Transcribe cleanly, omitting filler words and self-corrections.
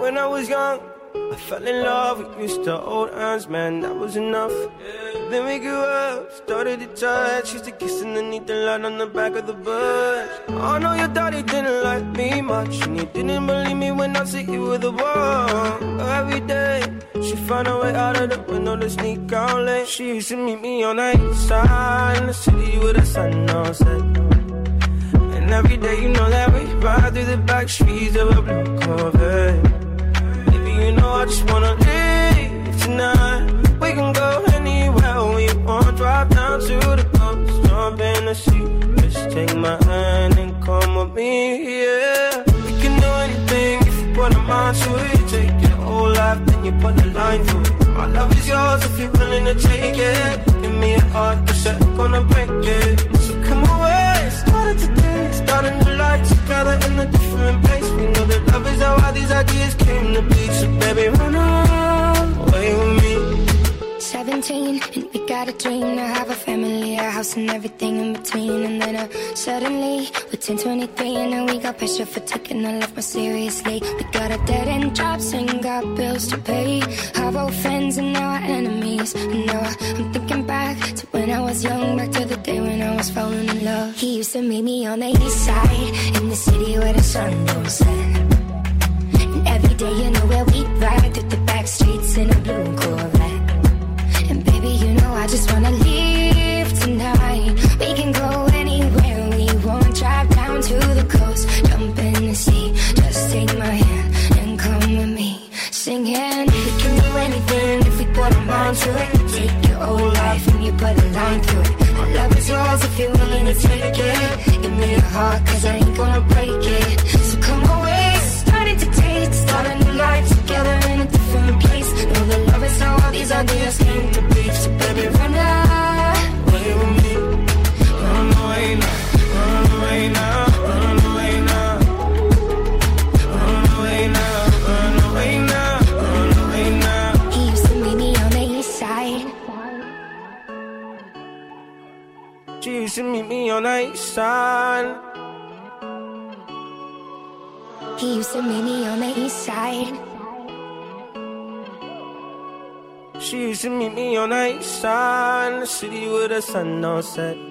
when I was young, I fell in love, we used to hold hands, man, that was enough. Then we grew up, started to touch, used to kiss underneath the light on the back of the bus. I know your daddy didn't like me much, and he didn't believe me when I said you were the one. Every day, she found a way out of the window to sneak out late. She used to meet me on the east side, in the city with the sun on set. And every day, you know that we ride through the back streets of a blue Corvette. Baby, you know I just wanna leave tonight. We can go anywhere we want, drive down to the coast, jump in the sea. Just take my hand and come with me, yeah. We can do anything if you put a mind to it. Take your whole life, then you put a line through it. My love is yours if you're willing to take it. Give me a heart, cause I'm gonna break it. So come away, started today, starting to life together in a different place. We know that love is how all these ideas came to be. So baby, run away with me. 17, and we got a dream to have a family, a house and everything in between. And then suddenly, we're 10, 23, and now we got pressure for taking our life more seriously. We got a dead-end jobs and got bills to pay. Our old friends and now our enemies. And now I'm thinking back to when I was young, back to the day when I was falling in love. He used to meet me on the east side, in the city where the sun don't set. And every day, you know where we ride through the back streets in a blue Corvette. And baby, you know I just wanna leave tonight. We can go anywhere we want, drive down to the coast, jump in the sea. Just take my hand and come with me, singing. We can do anything if we put our mind to it. Take your whole life and you put a line through it. My love is yours if you're willing to take it. Give me a heart, cause I ain't gonna break it. So come away, starting to taste, start a new life together in a different place. Know that love is how all these ideas came to be. So baby, run away with me. Run away now, run away now, run away now. Run away now, run away now, run away now. He used to meet me on the east side. She used to meet me on the east side. He used to meet me on the east side. She used to meet me on the east side, in the city where the sun don't set.